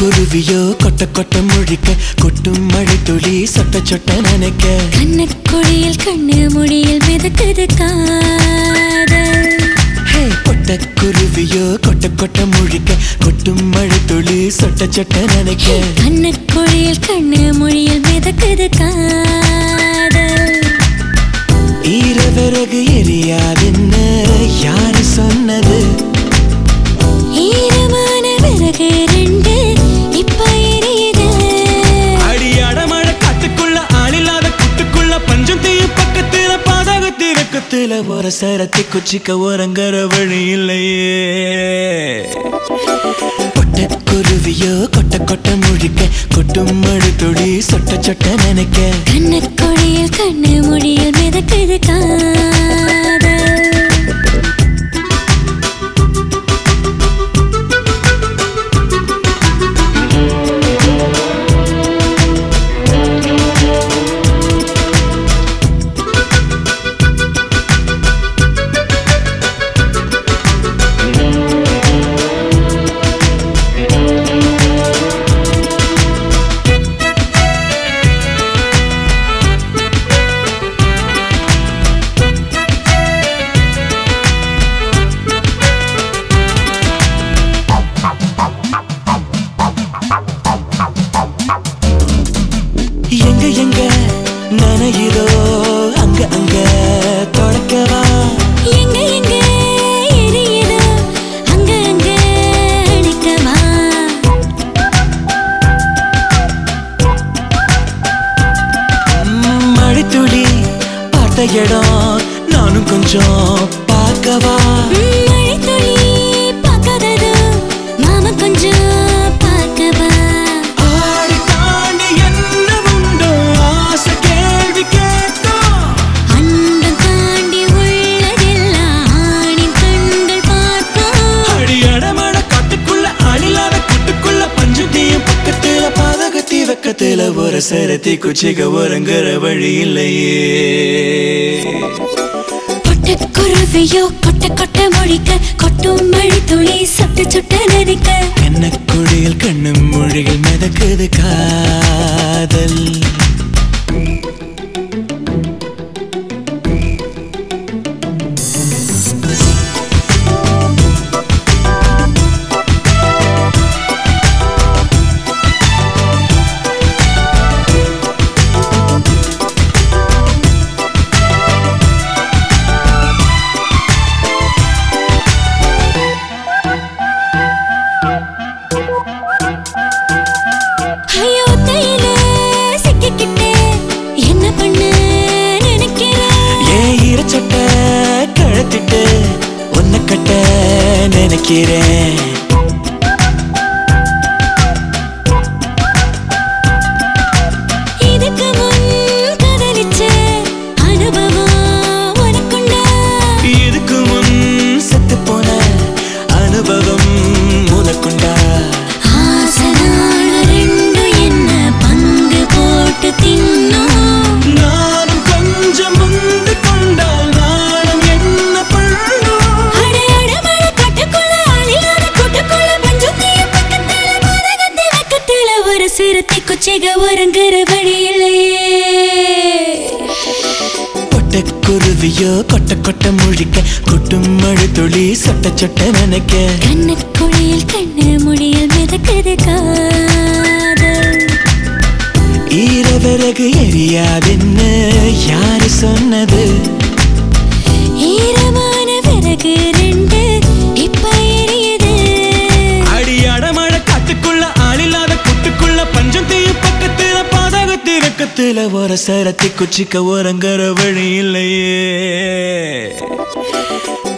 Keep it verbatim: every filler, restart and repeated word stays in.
குருவியோ கொட்ட கொட்ட முழிக்க கொட்டும் மழை துளி சொட்ட சொட்ட நினைக்க கண்ணக்குழியில் கண்ணு முடியில் மிதக்குது காதல். கொட்ட குருவியோ கொட்ட கொட்ட முழிக்க கொட்டும் மழை துளி சொட்ட சொட்ட நினைக்க கண்ணக்குழியில் கண்ணு முடியில் மிதக்குது காதல். ஈரவிறகு எரியாதுன்னு யாரு சொன்னது? ஈரமான விறகு ரெண்டு இப்ப எரியுது. அடியாடமழ காட்டுக்குள்ள ஆளில்லாத கூட்டுக்குள்ள பஞ்சம் தீயும் பக்கத்துல பாதகத்தி வெக்கத்துல ஒரு சரத்தி குச்சிக்க ஒரங்கர வழி இல்லையே. கொட்ட குருவியோ கொட்ட கொட்ட முழிக்க கொட்டும் மழை துளி சொட்ட சொட்ட நினைக்க கண்ணக்குழியில் கண்ணு முடியில் மிதக்குது காதல். எங்க எங்க நனையுதோ அங்க அங்க தொடக்கவா? எங்க எங்க எரியுதோ அங்க அங்க அடிக்கவா? மழை துளி பார்த்த இடம் நானும் கொஞ்சம் பார்க்கவா? மழை துளி பார்க்காததோ மாமா கொஞ்சம் பார்க்கவா? ஆடி தாண்டி என்ன உண்டோ ஆசை கேள்வி கேட்கும். அண்டம் தாண்டி உள்ளதெல்லாம் ஆணின் கண்கள் பார்க்கும். அடியடமழ காட்டுக்குள்ள ஆளில்லாத கூட்டுக்குள்ள பஞ்சத்தீயும் பக்கத்துல பாதகத்தி வெக்கத்துல ஒரு சரத்தி குச்சிக ஒரங்குற வழி இல்லையே. கொட்ட குருவியோ கொட்ட கொட்ட மொழிக்க கொட்டும் மழை துளி சொட்ட சொட்ட நதிக்க கண்ணக்குழியில் கண்ணும் மொழிகள் மிதக்குது காதல். ஐயோ தையில சிக்கிக்கிட்டே என்ன பண்ண நினைக்கிறேன்? ஏன் ஈரச்சட்ட கழத்திட்டு ஒன்ன கட்ட நினைக்கிறேன். இதுக்கு முன் காதலிச்ச அனுபவம் உனக்குண்டா? இதுக்கு முன் செத்து போன அனுபவம் உனக்குண்டா? ஆசனான ரெண்டு என்ன பங்கு போட்டு தின்னோம். நானும் கொஞ்சம் முந்து கொண்டால் நானும் என்ன பண்ணும்? அட அட மழை காட்டுக்குள்ள ஆளில்லாத கூட்டுக்குள்ள பஞ்சம் தீயும் பக்கத்துல பாதகத்தி வெக்கத்துல ஒரு சிறுத்தை குச்சிக ஒரங்குற வழி இல்லையே. கொட்ட குருவியோ கொட்ட கொட்ட முழிக்க கொட்டும் மழை துளி சொட்ட சொட்ட நினைக்க கண்ணக்குழியில் கண்ணு முடியில் மிதக்குது காதல். ஈரவிறகு எரியாதுன்னு யாரு சொன்னது? ஈரமான விறகு ரெண்டு இப்ப எரியுது. அடியாடமழ காட்டுக்குள்ள ஆளில்லாத கூட்டுக்குள்ள பஞ்சம் தீயும் பக்கத்துல பாதகத்தி வெக்கத்துல ஒரு சரத்தி குச்சிக்க ஒரங்கர வழி இல்லையே.